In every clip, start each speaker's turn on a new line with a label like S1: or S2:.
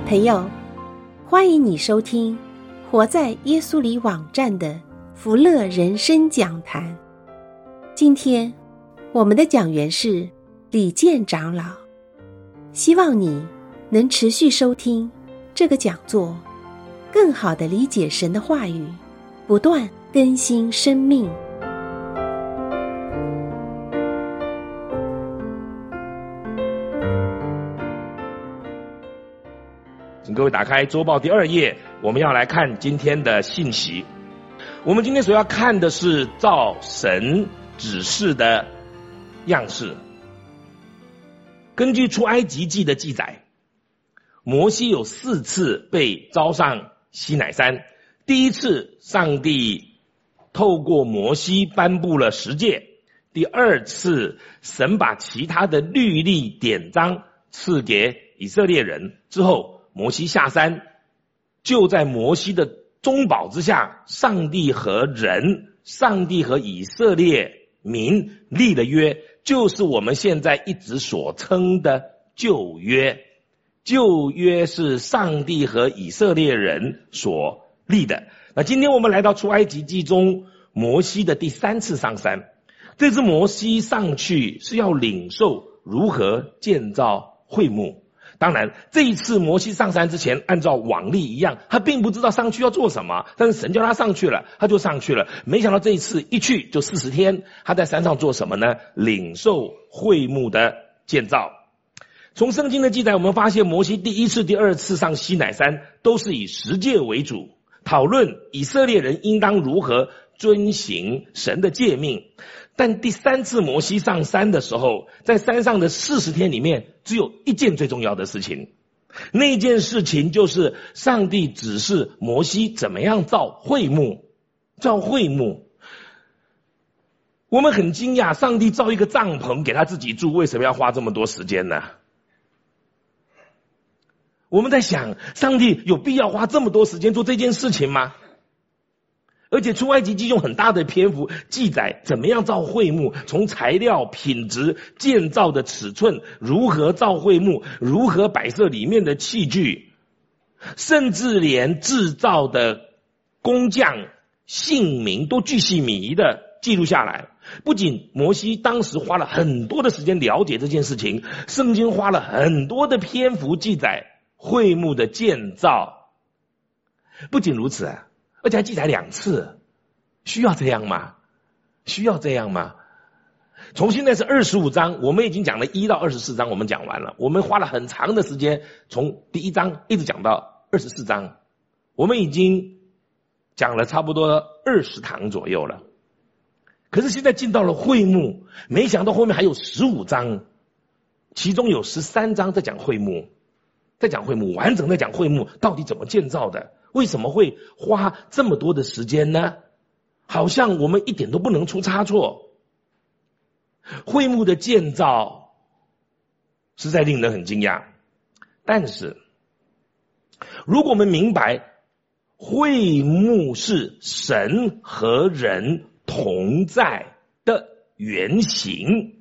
S1: 朋友，欢迎你收听活在耶稣里网站的福乐人生讲坛。今天我们的讲员是李健长老，希望你能持续收听这个讲座，更好地理解神的话语，不断更新生命。
S2: 请各位打开周报第2页，我们要来看今天的信息。我们今天所要看的是照神指示的样式。根据出埃及记的记载，摩西有4次被召上西乃山。第一次，上帝透过摩西颁布了10诫；第二次，神把其他的律例典章赐给以色列人之后，摩西下山，就在摩西的中保之下，上帝和以色列民立了约，就是我们现在一直所称的旧约。旧约是上帝和以色列人所立的。那今天我们来到出埃及记中摩西的第3次上山。这次摩西上去是要领受如何建造会幕。当然这一次摩西上山之前，按照往例一样，他并不知道上去要做什么，但是神叫他上去了，他就上去了。没想到这一次一去就40天，他在山上做什么呢？领受会幕的建造。从圣经的记载我们发现，摩西第1次、第2次上西乃山都是以10诫为主，讨论以色列人应当如何遵行神的诫命。但第3次摩西上山的时候，在山上的40天里面，只有一件最重要的事情。那件事情就是上帝指示摩西怎么样造会幕。造会幕，我们很惊讶，上帝造一个帐篷给他自己住，为什么要花这么多时间呢？我们在想，上帝有必要花这么多时间做这件事情吗？而且出埃及记用很大的篇幅记载怎么样造会幕，从材料、品质、建造的尺寸，如何造会幕，如何摆设里面的器具，甚至连制造的工匠姓名都巨细靡遗的记录下来。不仅摩西当时花了很多的时间了解这件事情，圣经花了很多的篇幅记载会幕的建造。不仅如此，而且还记载2次，需要这样吗？需要这样吗？从现在是25章，我们已经讲了1到24章，我们讲完了。我们花了很长的时间，从第1章一直讲到24章，我们已经讲了差不多20堂左右了。可是现在进到了会幕，没想到后面还有15章，其中有13章在讲会幕，完整的讲会幕到底怎么建造的。为什么会花这么多的时间呢？好像我们一点都不能出差错。会幕的建造实在令人很惊讶。但是如果我们明白会幕是神和人同在的原型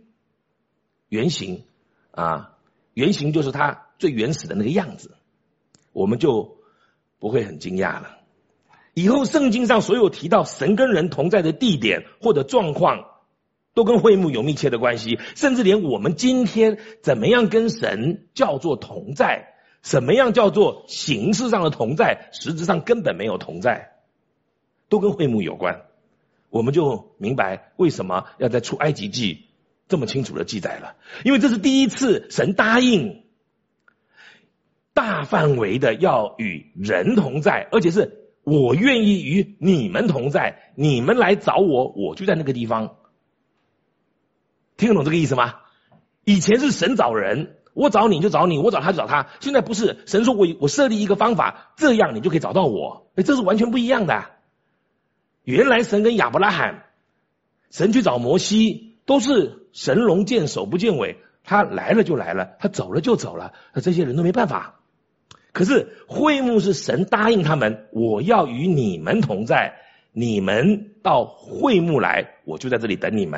S2: 就是它最原始的那个样子，我们就不会很惊讶了。以后圣经上所有提到神跟人同在的地点或者状况，都跟会幕有密切的关系，甚至连我们今天怎么样跟神叫做同在，什么样叫做形式上的同在，实质上根本没有同在，都跟会幕有关。我们就明白为什么要在出埃及记这么清楚的记载了，因为这是第一次神答应大范围的要与人同在，而且是我愿意与你们同在，你们来找我，我就在那个地方。听得懂这个意思吗？以前是神找人，我找你就找你，我找他就找他。现在不是，神说我设立一个方法，这样你就可以找到我。这是完全不一样的。原来神跟亚伯拉罕，神去找摩西，都是神龙见首不见尾，他来了就来了，他走了就走了，这些人都没办法。可是会幕是神答应他们，我要与你们同在，你们到会幕来，我就在这里等你们。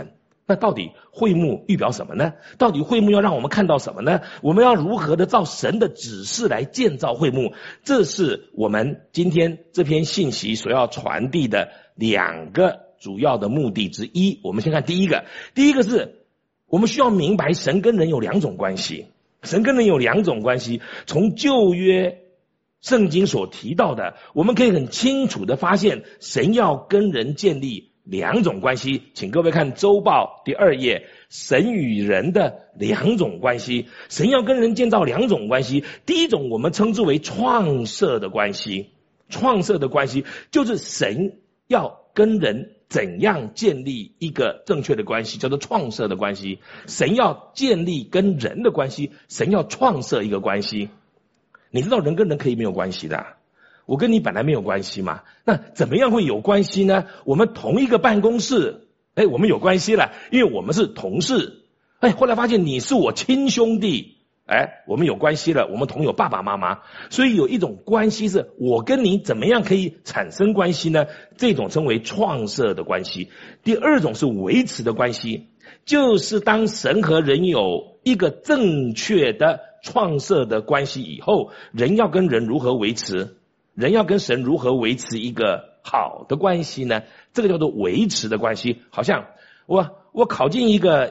S2: 那到底会幕预表什么呢？到底会幕要让我们看到什么呢？我们要如何的照神的指示来建造会幕？这是我们今天这篇信息所要传递的2个主要的目的之一。我们先看第一个是我们需要明白神跟人有2种关系。神跟人有2种关系，从旧约圣经所提到的，我们可以很清楚的发现神要跟人建立2种关系。请各位看周报第2页，神与人的2种关系。神要跟人建造2种关系。第一种我们称之为创设的关系。创设的关系就是神要跟人怎样建立一个正确的关系，叫做创设的关系。神要建立跟人的关系，神要创设一个关系。你知道人跟人可以没有关系的，我跟你本来没有关系嘛，那怎么样会有关系呢？我们同一个办公室，我们有关系了，因为我们是同事。后来发现你是我亲兄弟，我们有关系了，我们同有爸爸妈妈。所以有一种关系是我跟你怎么样可以产生关系呢？这种称为创设的关系。第2种是维持的关系，就是当神和人有一个正确的创设的关系以后，人要跟人如何维持？人要跟神如何维持一个好的关系呢？这个叫做维持的关系。好像我考进一个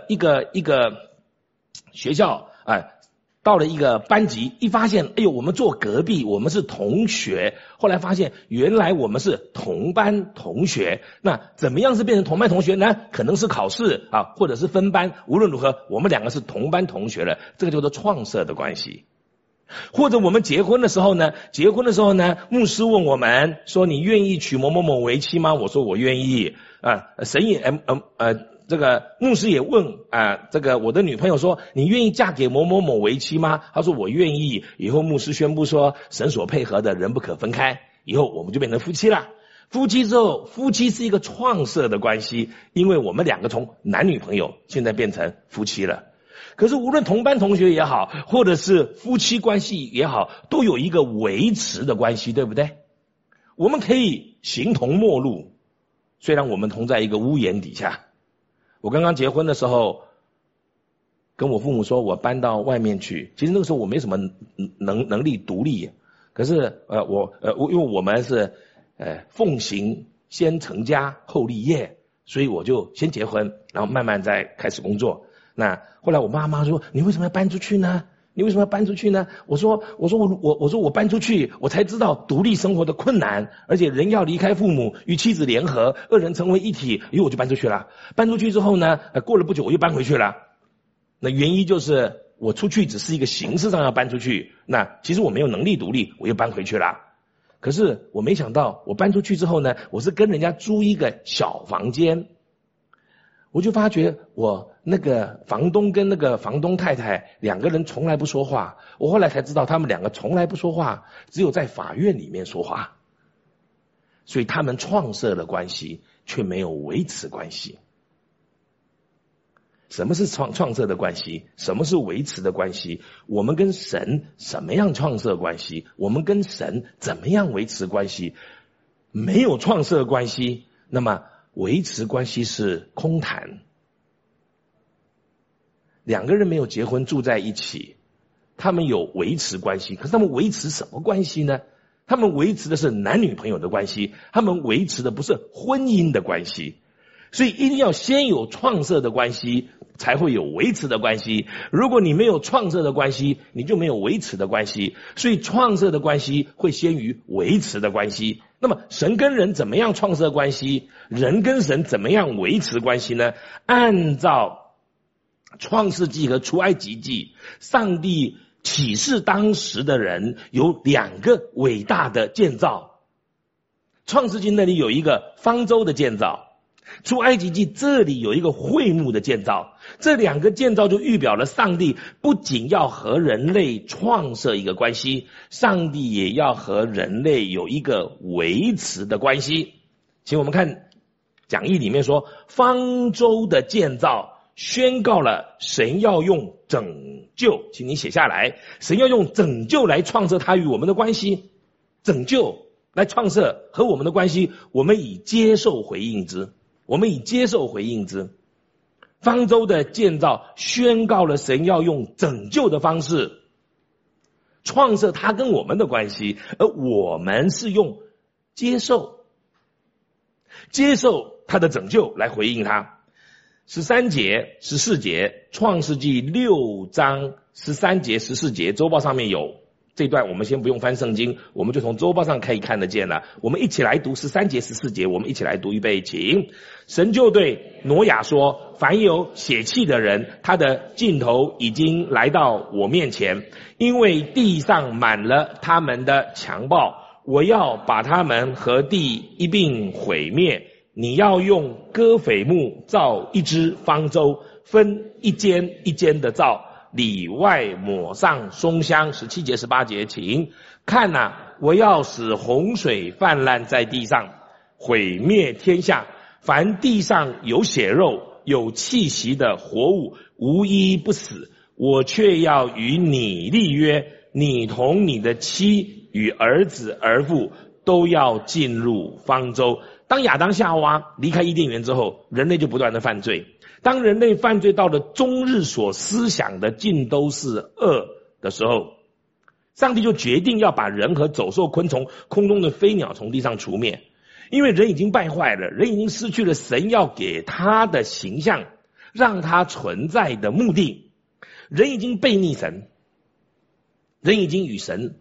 S2: 学校，到了一个班级，一发现我们坐隔壁，我们是同学，后来发现原来我们是同班同学。那怎么样是变成同班同学呢？可能是考试或者是分班，无论如何我们2个是同班同学了，这个叫做创设的关系。或者我们结婚的时候呢，牧师问我们说，你愿意娶某某某为妻吗？我说我愿意。神也这个牧师也问这个我的女朋友说，你愿意嫁给某某某为妻吗？她说我愿意。以后牧师宣布说，神所配合的人不可分开，以后我们就变成夫妻了。夫妻之后，夫妻是一个创设的关系，因为我们2个从男女朋友现在变成夫妻了。可是无论同班同学也好，或者是夫妻关系也好，都有一个维持的关系，对不对？我们可以形同陌路，虽然我们同在一个屋檐底下。我刚刚结婚的时候，跟我父母说我搬到外面去，其实那个时候我没什么能力独立，可是因为我们是奉行先成家后立业，所以我就先结婚，然后慢慢再开始工作。那后来我妈妈说，你为什么要搬出去呢？我说我搬出去，我才知道独立生活的困难，而且人要离开父母，与妻子联合，2人成为一体，我就搬出去了。搬出去之后呢，过了不久我又搬回去了。那原因就是我出去只是一个形式上要搬出去，那其实我没有能力独立，我又搬回去了。可是我没想到，我搬出去之后呢，我是跟人家租一个小房间，我就发觉我那个房东跟那个房东太太2个人从来不说话。我后来才知道他们2个从来不说话，只有在法院里面说话。所以他们创设了关系，却没有维持关系。什么是创设的关系？什么是维持的关系？我们跟神什么样创设关系？我们跟神怎么样维持关系？没有创设关系，那么维持关系是空谈。2个人没有结婚住在一起，他们有维持关系，可是他们维持什么关系呢？他们维持的是男女朋友的关系，他们维持的不是婚姻的关系。所以一定要先有创设的关系，才会有维持的关系。如果你没有创设的关系，你就没有维持的关系。所以创设的关系会先于维持的关系。那么神跟人怎么样创设关系？人跟神怎么样维持关系呢？按照创世纪和出埃及记，上帝启示当时的人有2个伟大的建造。创世纪那里有一个方舟的建造，出埃及记这里有一个会幕的建造。这2个建造就预表了上帝不仅要和人类创设一个关系，上帝也要和人类有一个维持的关系。请我们看讲义里面说，方舟的建造宣告了神要用拯救，请你写下来，神要用拯救来创设他与我们的关系，拯救来创设和我们的关系，我们以接受回应之。 方舟的建造宣告了神要用拯救的方式创设他跟我们的关系，而我们是用接受他的拯救来回应他。13节、14节，创世纪6章13节、14节，周报上面有这段，我们先不用翻圣经，我们就从周报上可以看得见了。我们一起来读13节、14节，我们一起来读预备，请。神就对挪亚说：凡有血气的人，他的尽头已经来到我面前，因为地上满了他们的强暴，我要把他们和地一并毁灭。你要用戈斐木造一只方舟，分一间一间的造，里外抹上松香。17节、18节，请看啊，我要使洪水泛滥在地上，毁灭天下。凡地上有血肉、有气息的活物，无一不死。我却要与你立约，你同你的妻与儿子儿妇都要进入方舟。当亚当夏娃离开伊甸园之后，人类就不断的犯罪。当人类犯罪到了终日所思想的尽都是恶的时候，上帝就决定要把人和走兽、昆虫、空中的飞鸟从地上除灭。因为人已经败坏了，人已经失去了神要给他的形象，让他存在的目的。人已经背逆神，人已经与神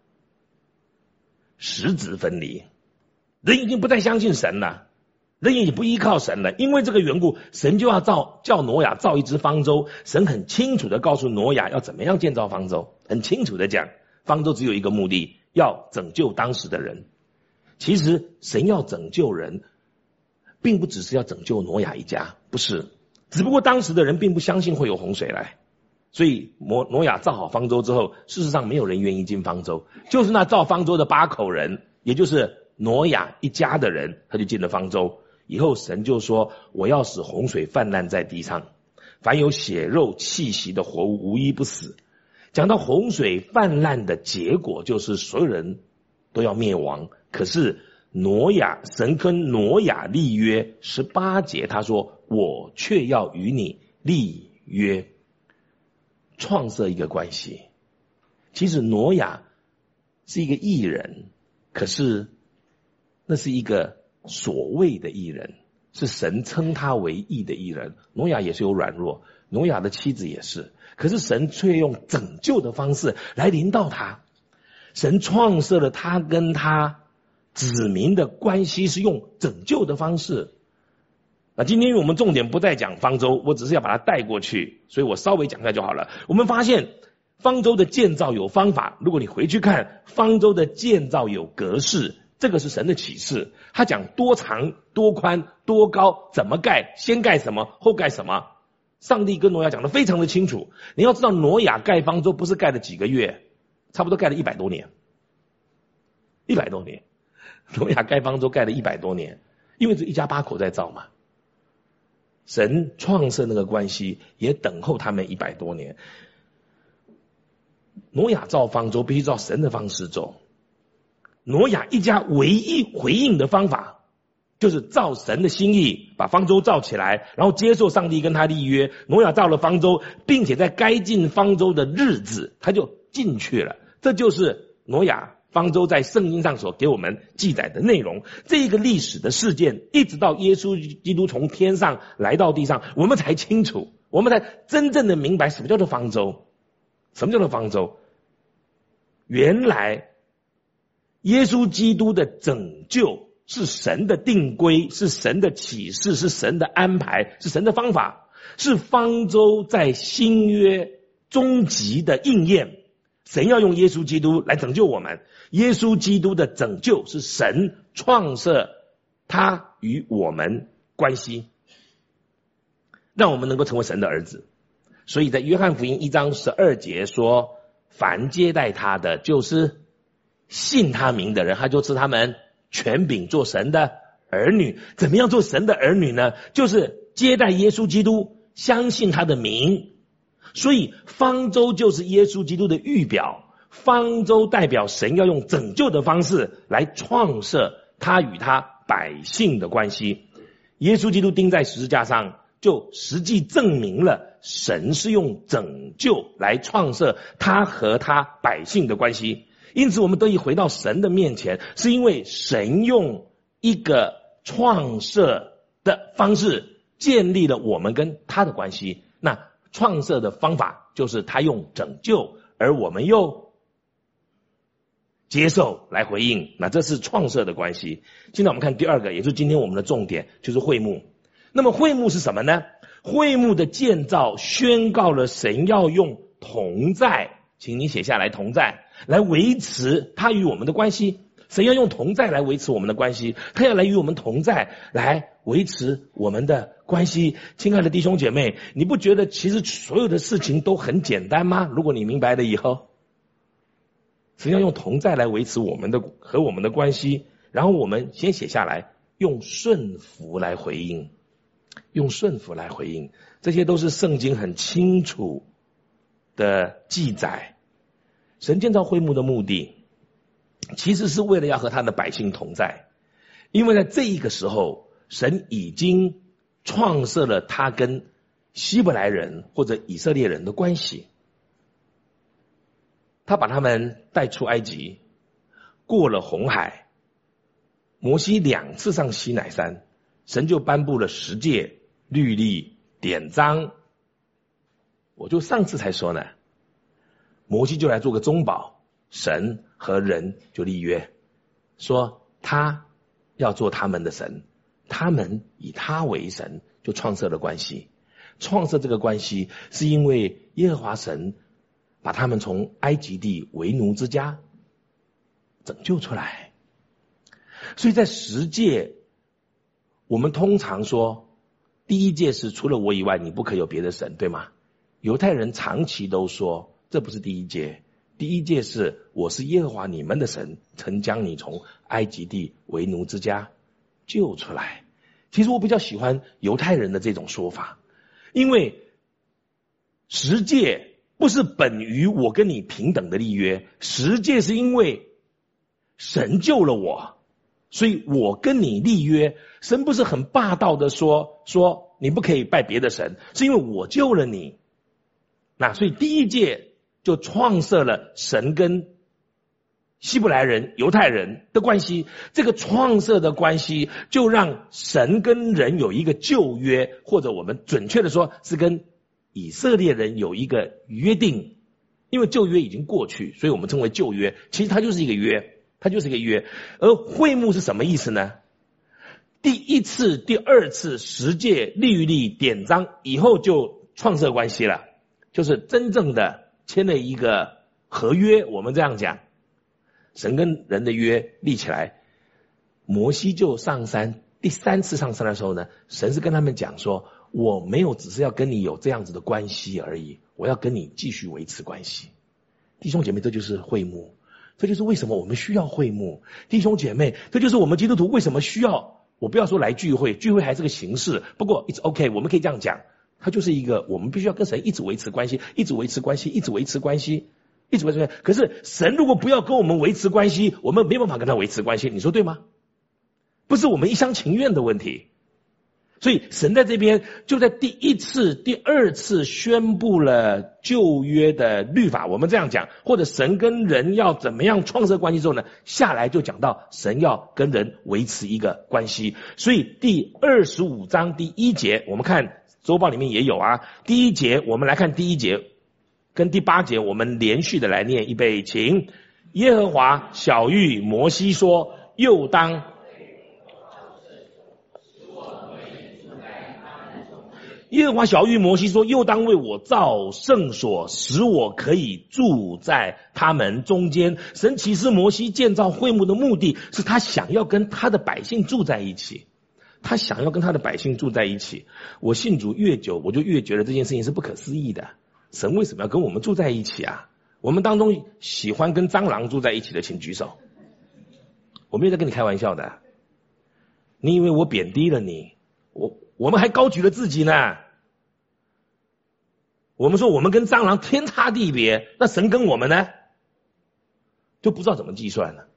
S2: 实质分离，人已经不再相信神了，人也不依靠神了。因为这个缘故，神就要叫挪亚造一只方舟。神很清楚的告诉挪亚要怎么样建造方舟，很清楚的讲，方舟只有一个目的，要拯救当时的人。其实神要拯救人，并不只是要拯救挪亚一家，不是，只不过当时的人并不相信会有洪水来，所以挪亚造好方舟之后，事实上没有人愿意进方舟，就是那造方舟的8口人，也就是挪亚一家的人，他就进了方舟。以后神就说，我要使洪水泛滥在地上，凡有血肉气息的活物无一不死。讲到洪水泛滥的结果，就是所有人都要灭亡。可是神跟挪亚立约，18节他说，我却要与你立约，创设一个关系。其实挪亚是一个义人，可是那是一个所谓的义人，是神称他为义的义人。挪亚也是有软弱，挪亚的妻子也是，可是神却用拯救的方式来临到他。神创设了他跟他子民的关系，是用拯救的方式。今天因为我们重点不再讲方舟，我只是要把它带过去，所以我稍微讲一下就好了。我们发现方舟的建造有方法，如果你回去看方舟的建造有格式，这个是神的启示。他讲多长、多宽、多高，怎么盖，先盖什么，后盖什么。上帝跟挪亚讲得非常的清楚。你要知道，挪亚盖方舟不是盖了几个月，差不多盖了100多年。100多年，挪亚盖方舟盖了100多年，因为这一家8口在造嘛。神创设那个关系，也等候他们100多年。挪亚造方舟必须照神的方式走。挪亚一家唯一回应的方法，就是照神的心意把方舟造起来，然后接受上帝跟他立约。挪亚造了方舟，并且在该进方舟的日子他就进去了。这就是挪亚方舟在圣经上所给我们记载的内容。这个历史的事件一直到耶稣基督从天上来到地上，我们才清楚，我们才真正的明白什么叫做方舟。什么叫做方舟？原来耶稣基督的拯救是神的定规，是神的启示，是神的安排，是神的方法，是方舟在新约终极的应验。神要用耶稣基督来拯救我们，耶稣基督的拯救是神创设他与我们关系，让我们能够成为神的儿子。所以在约翰福音1章12节说，凡接待他的，就是信他名的人，他就赐他们权柄做神的儿女。怎么样做神的儿女呢？就是接待耶稣基督，相信他的名。所以方舟就是耶稣基督的预表，方舟代表神要用拯救的方式来创设他与他百姓的关系。耶稣基督钉在十字架上， 就实际证明了神是用拯救来创设他和他百姓的关系。因此我们得以回到神的面前，是因为神用一个创设的方式建立了我们跟他的关系。那创设的方法就是他用拯救，而我们又接受来回应，那这是创设的关系。现在我们看第二个，也就是今天我们的重点，就是会幕。那么会幕是什么呢？会幕的建造宣告了神要用同在，请你写下来，同在来维持他与我们的关系。神要用同在来维持我们的关系，他要来与我们同在来维持我们的关系。亲爱的弟兄姐妹，你不觉得其实所有的事情都很简单吗？如果你明白了以后，神要用同在来维持我们的和我们的关系，然后我们先写下来，用顺服来回应，用顺服来回应，这些都是圣经很清楚的记载。神建造会幕的目的其实是为了要和他的百姓同在，因为在这一个时候神已经创设了他跟希伯来人或者以色列人的关系。他把他们带出埃及，过了红海，摩西2次上西乃山，神就颁布了10诫、律例、典章。我就上次才说呢，摩西就来做个中保，神和人就立约，说他要做他们的神，他们以他为神，就创设了关系。创设这个关系是因为耶和华神把他们从埃及地为奴之家拯救出来。所以在10诫，我们通常说第1诫是除了我以外你不可有别的神，对吗？犹太人长期都说这不是第1诫，第1诫是我是耶和华你们的神，曾将你从埃及地为奴之家救出来。其实我比较喜欢犹太人的这种说法，因为10诫不是本于我跟你平等的立约，10诫是因为神救了我，所以我跟你立约。神不是很霸道的说你不可以拜别的神，是因为我救了你。那所以第1诫就创设了神跟希伯来人、犹太人的关系，这个创设的关系就让神跟人有一个旧约，或者我们准确的说是跟以色列人有一个约定。因为旧约已经过去，所以我们称为旧约，其实它就是一个约，它就是一个约。而会幕是什么意思呢？第1次、第2次10诫、律例、典章以后就创设关系了，就是真正的签了一个合约。我们这样讲，神跟人的约立起来，摩西就上山。第3次上山的时候呢，神是跟他们讲说，我没有只是要跟你有这样子的关系而已，我要跟你继续维持关系。弟兄姐妹，这就是会幕，这就是为什么我们需要会幕。弟兄姐妹，这就是我们基督徒为什么需要，我不要说来聚会，聚会还是个形式，不过 it's okay， 我们可以这样讲，它就是一个我们必须要跟神一直维持关系，一直维持关系，一直维持关系，一直维持关系。可是神如果不要跟我们维持关系，我们没办法跟他维持关系，你说对吗？不是我们一厢情愿的问题。所以神在这边就在第1次、第2次宣布了旧约的律法，我们这样讲，或者神跟人要怎么样创设关系之后呢，下来就讲到神要跟人维持一个关系。所以第25章第1节，我们看周报里面也有啊。第1节我们来看第1节跟第8节，我们连续的来念，预备请。耶和华晓谕摩西说，又当耶和华晓谕摩西说，又当为我造圣所，使我可以住在他们中间。神启示摩西建造会幕的目的是他想要跟他的百姓住在一起，他想要跟他的百姓住在一起。我信主越久，我就越觉得这件事情是不可思议的。神为什么要跟我们住在一起啊？我们当中喜欢跟蟑螂住在一起的请举手。我没有在跟你开玩笑的，你以为我贬低了你？我们还高举了自己呢。我们说我们跟蟑螂天差地别，那神跟我们呢就不知道怎么计算了。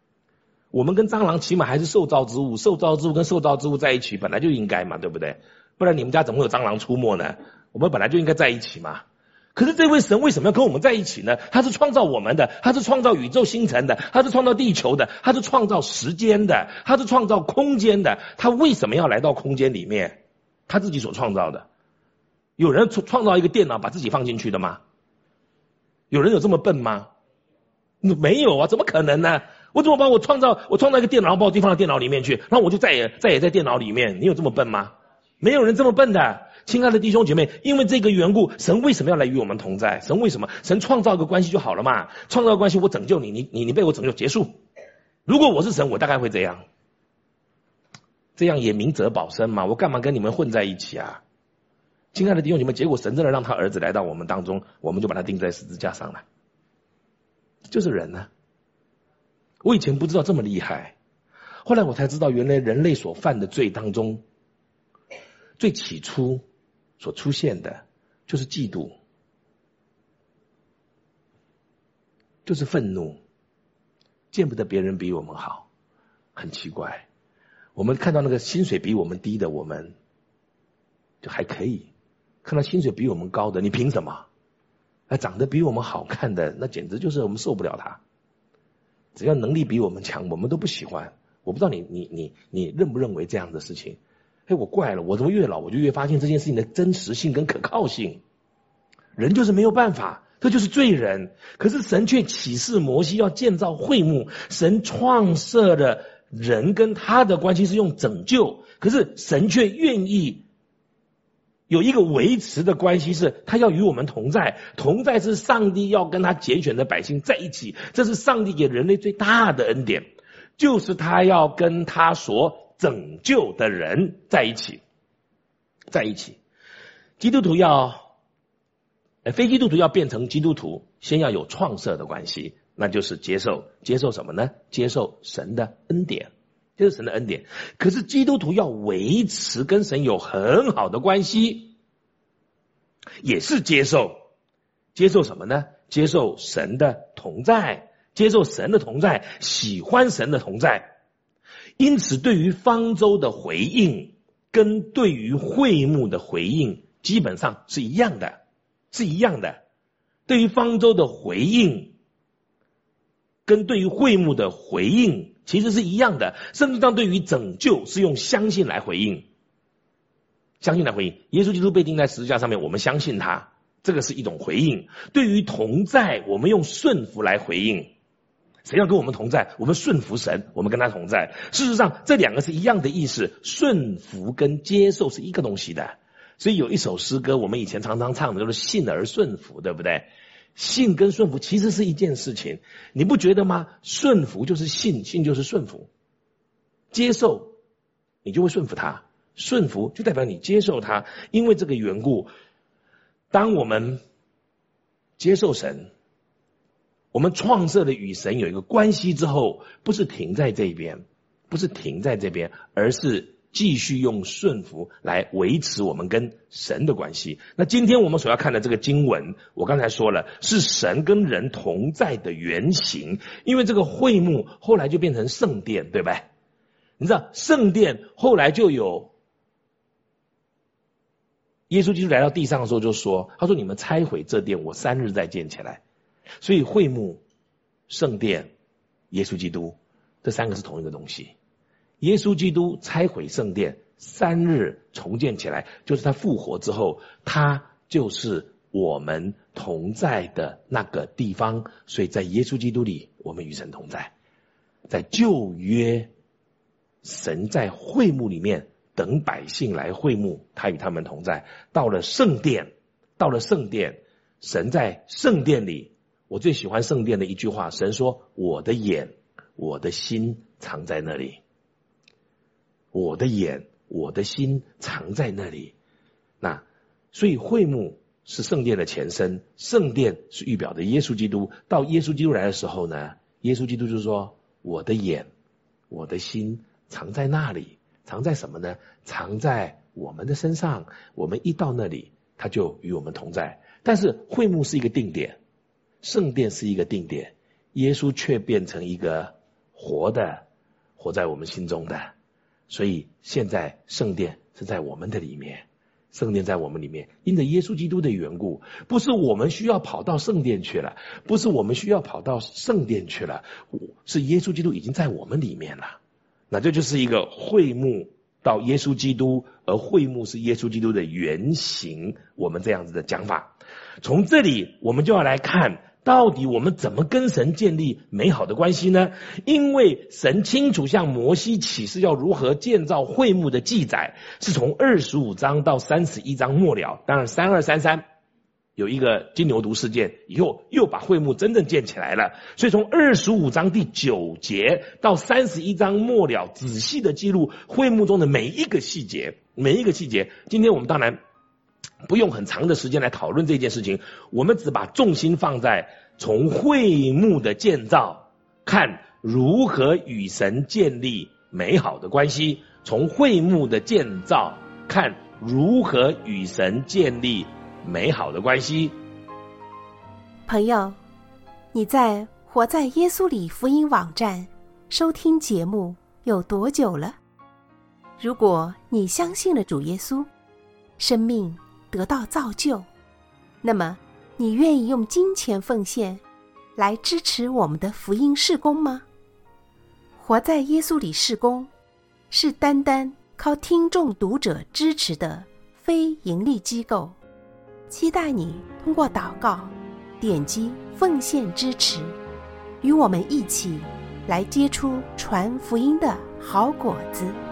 S2: 我们跟蟑螂起码还是受造之物，受造之物跟受造之物在一起本来就应该嘛，对不对？ 不然你们家怎么会有蟑螂出没呢？我们本来就应该在一起嘛。可是这位神为什么要跟我们在一起呢？他是创造我们的，他是创造宇宙星辰的，他是创造地球的，他是创造时间的，他是创造空间的。他为什么要来到空间里面？他自己所创造的。有人创造一个电脑把自己放进去的吗？有人有这么笨吗？没有啊，怎么可能呢？我怎么把我创造一个电脑，然后把我自己放到电脑里面去，然后我就再也在电脑里面？你有这么笨吗？没有人这么笨的。亲爱的弟兄姐妹，因为这个缘故，神为什么要来与我们同在？神为什么？神创造一个关系就好了嘛，创造关系，我拯救你，你被我拯救结束。如果我是神，我大概会这样，这样也明哲保身嘛，我干嘛跟你们混在一起啊？亲爱的弟兄姐妹，结果神真的让他儿子来到我们当中，我们就把他钉在十字架上了，就是人呢。我以前不知道这么厉害，后来我才知道，原来人类所犯的罪当中，最起初所出现的就是嫉妒，就是愤怒，见不得别人比我们好。很奇怪，我们看到那个薪水比我们低的，我们就还可以；看到薪水比我们高的，你凭什么？长得比我们好看的，那简直就是我们受不了他。只要能力比我们强，我们都不喜欢。我不知道你认不认为这样的事情？我怪了，我怎么越老我就越发现这件事情的真实性跟可靠性。人就是没有办法，这就是罪人。可是神却启示摩西要建造会幕，神创设了人跟他的关系是用拯救，可是神却愿意有一个维持的关系，是他要与我们同在，同在是上帝要跟他拣选的百姓在一起，这是上帝给人类最大的恩典，就是他要跟他所拯救的人在一起。基督徒非基督徒要变成基督徒，先要有创设的关系，那就是接受什么呢？接受神的恩典，这是神的恩典。可是基督徒要维持跟神有很好的关系，也是接受什么呢？接受神的同在，喜欢神的同在。因此对于方舟的回应跟对于会幕的回应基本上是一样的。对于方舟的回应跟对于会幕的回应其实是一样的。圣经上对于拯救是用相信来回应，耶稣基督被钉在十字架上面，我们相信他，这个是一种回应。对于同在，我们用顺服来回应。谁要跟我们同在？我们顺服神，我们跟他同在。事实上这两个是一样的意思，顺服跟接受是一个东西的。所以有一首诗歌我们以前常常唱的，就是信而顺服，对不对？信跟顺服其实是一件事情，你不觉得吗？顺服就是信，信就是顺服。接受你就会顺服他，顺服就代表你接受他。因为这个缘故，当我们接受神，我们创设的与神有一个关系之后，不是停在这边，而是继续用顺服来维持我们跟神的关系。那今天我们所要看的这个经文，我刚才说了，是神跟人同在的原型。因为这个会幕后来就变成圣殿，对吧？你知道圣殿后来就有耶稣基督来到地上的时候就说，他说你们拆毁这殿，我3日再建起来。所以会幕、圣殿、耶稣基督这3个是同一个东西。耶稣基督拆毁圣殿，3日重建起来，就是他复活之后，他就是我们同在的那个地方。所以在耶稣基督里，我们与神同在。在旧约，神在会幕里面等百姓来会幕，他与他们同在。到了圣殿，神在圣殿里。我最喜欢圣殿的一句话，神说，我的眼我的心藏在那里。我的眼我的心藏在那里。那所以会幕是圣殿的前身，圣殿是预表的耶稣基督。到耶稣基督来的时候呢，耶稣基督就说，我的眼我的心藏在那里。藏在什么呢？藏在我们的身上。我们一到那里，他就与我们同在。但是会幕是一个定点，圣殿是一个定点，耶稣却变成一个活在我们心中的。所以现在圣殿是在我们的里面，圣殿在我们里面，因着耶稣基督的缘故，不是我们需要跑到圣殿去了，不是我们需要跑到圣殿去了，是耶稣基督已经在我们里面了。那这就是一个会幕到耶稣基督，而会幕是耶稣基督的原型，我们这样子的讲法。从这里我们就要来看，到底我们怎么跟神建立美好的关系呢？因为神清楚向摩西启示要如何建造会幕的记载，是从25章到31章末了。当然32、33有一个金牛犊事件以后，又把会幕真正建起来了。所以从25章第9节到31章末了，仔细的记录会幕中的每一个细节，每一个细节。今天我们当然不用很长的时间来讨论这件事情，我们只把重心放在从会幕的建造，看如何与神建立美好的关系。从会幕的建造，看如何与神建立美好的关系。
S1: 朋友，你在活在耶稣里福音网站收听节目有多久了？如果你相信了主耶稣，生命得到造就，那么你愿意用金钱奉献来支持我们的福音事工吗？活在耶稣里事工是单单靠听众读者支持的非盈利机构，期待你通过祷告点击奉献支持，与我们一起来结出传福音的好果子。